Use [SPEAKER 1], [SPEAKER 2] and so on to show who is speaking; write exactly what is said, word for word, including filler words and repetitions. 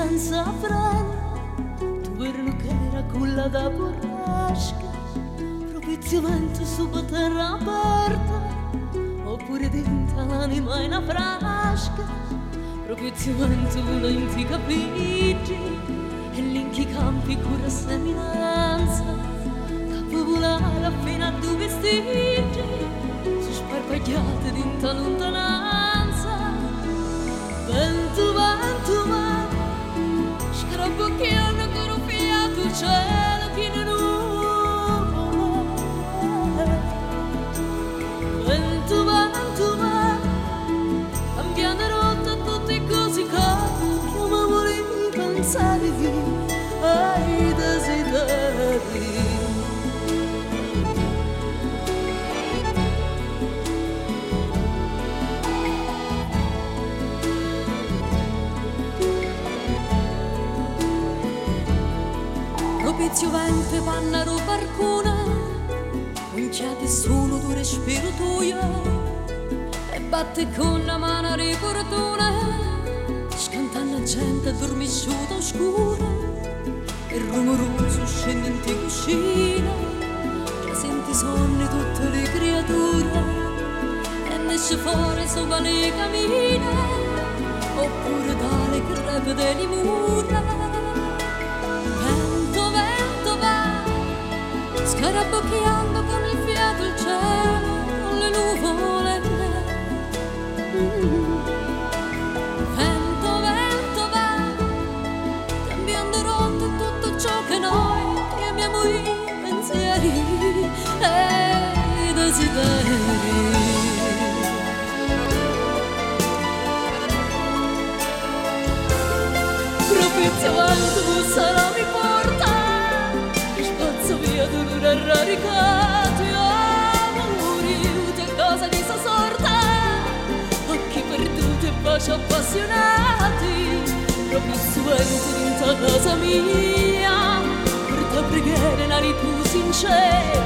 [SPEAKER 1] senza freno, tu verno che era culla da borrasca, propiziamento su terra aperta, oppure dentro l'anima in una frasca, propiziamento uno in ti capisci, e l'inchi campi cura seminanza, capo volare appena a due vestigi, si sparpagliate dentro lontananza, vento, vento, ma scarabocchiano con un fiato cielo pieno nuvole, vento, vento, ma cambiando rotta tutte cose che non volevi pensare ai desideri. Propizio vento pannaro barcone, unchiate solo tu respiro tuo, e batte con la mano riportone, scantando gente addormisciuta oscura, e rumoroso scende in ti cucina, che senti sonni tutte le creature, e ne esce fuori sopra le camine, oppure dalle crepe delle mura. Scarabocchiando con il fiato il cielo, con le nuvole. Mm. Vento, vento va, cambiando rotta tutto ciò che noi chiamiamo i pensieri e i desideri. Propizio vento sarà mi porta, raricati amori, tutte cose di sta sorta, occhi perduti e baci appassionati, proprio suento dentro casa mia, per te preghiere nari tu sinceri.